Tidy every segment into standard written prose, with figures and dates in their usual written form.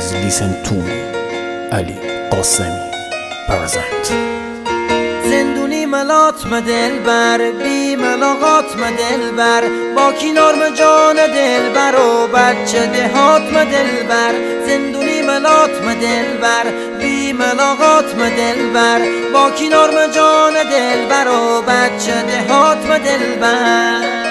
Please listen to me. علی قاسمی present. زندونی ملات دلبر، بی ملاقات دلبر، با کی نرم جان دلبر و بچه دهات دلبر. زندونی ملات دلبر، بی ملاقات دلبر، با کی نرم جان دلبر و بچه دهات دلبر.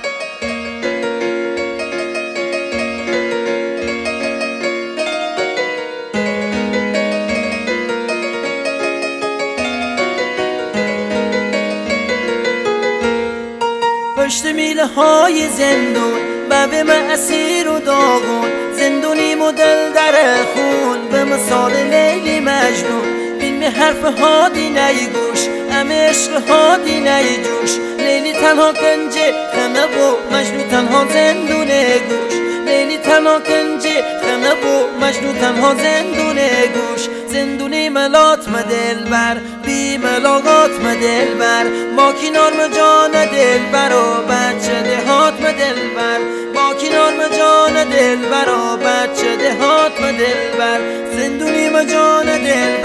پشت میله های زندون به اسیر و داغون، زندونی مدل در خون به مثال لیلی مجنون. فیلم حرف هادی نیگوش، همه عشق هادی نیجوش. لیلی تنها کنجه خمه و مجنون تنها زندون گوش. لیلی تنها کنجه خمه و مجنون تنها زندون گوش. زندونی ملات دلبر، بی ملاقات دلبر، با کی نرم جان دلبر و بچه دهات دلبر. با کی نرم جان دلبر و بچه دهات دلبر. زندونی جان دلبر